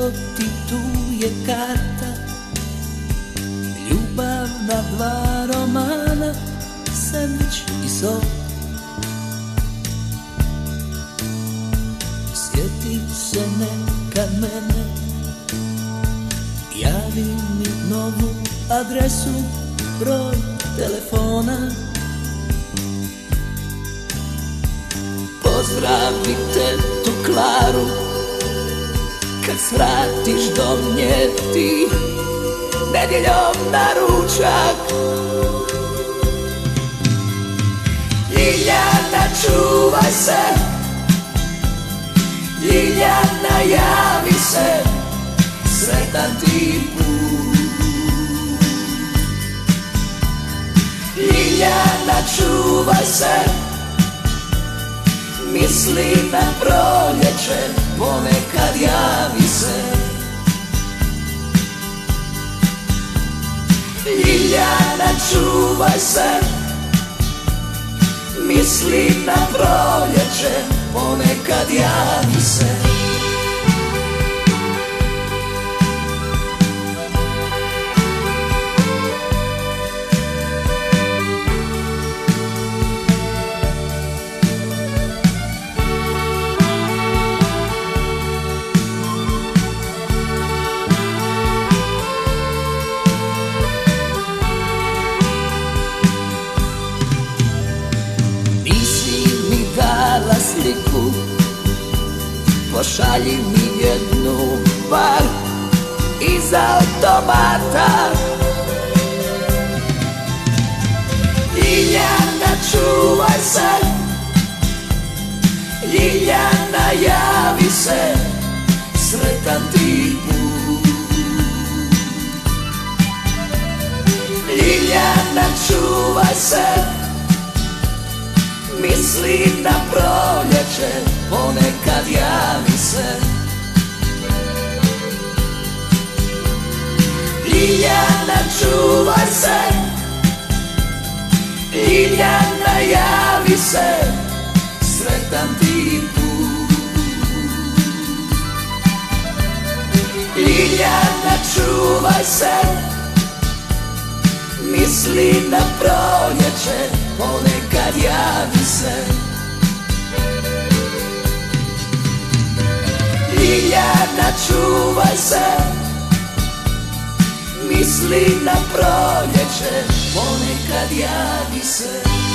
Evo ti tu je karta, ljubav na dva romana, sendvič i sok. Sjeti se nekad mene, javi mi novu adresu, broj telefona. Pozdravi tetu Klaru, kad svratiš do nje ti, nedjeljom na ručak. Ljiljana, čuvaj se, Ljiljana, javi se, sretan ti put. Ljiljana, čuvaj se, misli na proljeće, ponekad javi se. Ljiljana, čuvaj se, misli na proljeće, ponekad javi se. Sliku, pošalji mi jednu bar iza automata. Ljiljana, čuvaj se, Ljiljana, javi se, sretan ti put. Ljiljana, čuvaj se, misli na proljeće, ponekad javi se. Ljiljana, čuvaj se, Ljiljana, javi se, sretan ti put. Ljiljana, čuvaj se, misli na proljeće, ponekad javi se. Ljiljana, čuvaj se, misli na proljeće, ponekad javi se.